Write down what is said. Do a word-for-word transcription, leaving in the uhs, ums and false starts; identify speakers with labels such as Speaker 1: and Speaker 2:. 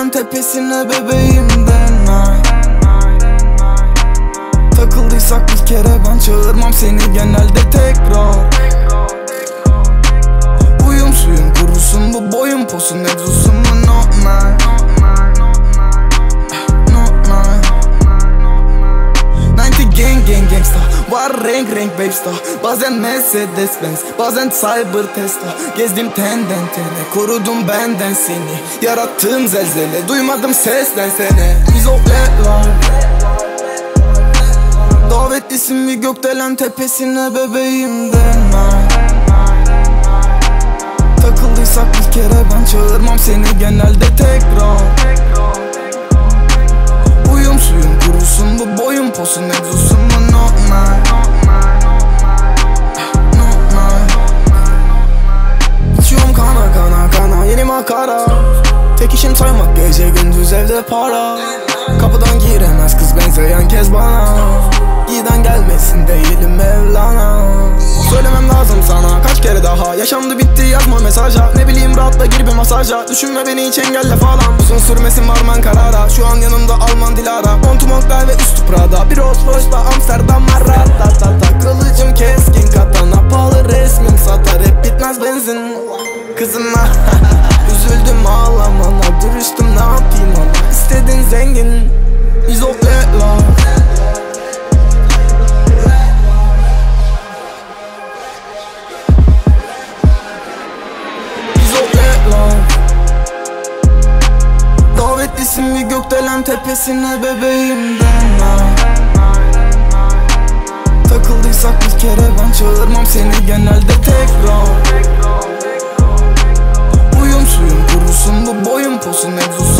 Speaker 1: gökdelen tepesine bebeğim deme. Takıldıysak bir kere ben çağırmam seni genelde tekrar. Uyum suyum kurusun bu boyun posun mevzusu mu no man. Gang gang gangsta, var renk renk babesta. Bazen Mercedes Benz, bazen Cyber Tesla. Gezdim tenden tene, korudum benden seni. Yarattığım zelzele, duymadım sesten seni. İzoleler davetlisin bir gökdelen tepesine bebeğim deme. Takıldıysak bir kere ben çağırmam seni genelde tekrar. Uyum suyum kurusun bu boyun posun mevzusu mu no man. No man. İçiyorum kana kana kana yeni makara. Tek işim saymak gece gündüz evde para. Kapıdan giremez kız benzeyen kez bana. Giden gelmesin değilim Mevlana. Söylemem lazım sana kaç kere daha. Yaşandı bitti yazma mesaja. Ne bileyim rahatla gir bir masaja. Düşünme beni hiç engelle falan. Uzun sürmesin varman karara. Şu an yanımda Alman Dilara. Montu Moncler ve üstü Prada. Bir Rolls Royce'la Amsterdam Maratata. Kılıcım keskin katana. Pahalı resmim satar hep bitmez benzin. Kızıma üzüldüm ağlamana. Dürüstüm ne yapayım ama istedin zengin. İzoleler davetlisin bir gökdelen tepesine bebeğim deme. Takıldıysak bir kere ben çağırmam seni genelde tekrar. Uyum suyum kurusun bu boyun posun mevzusu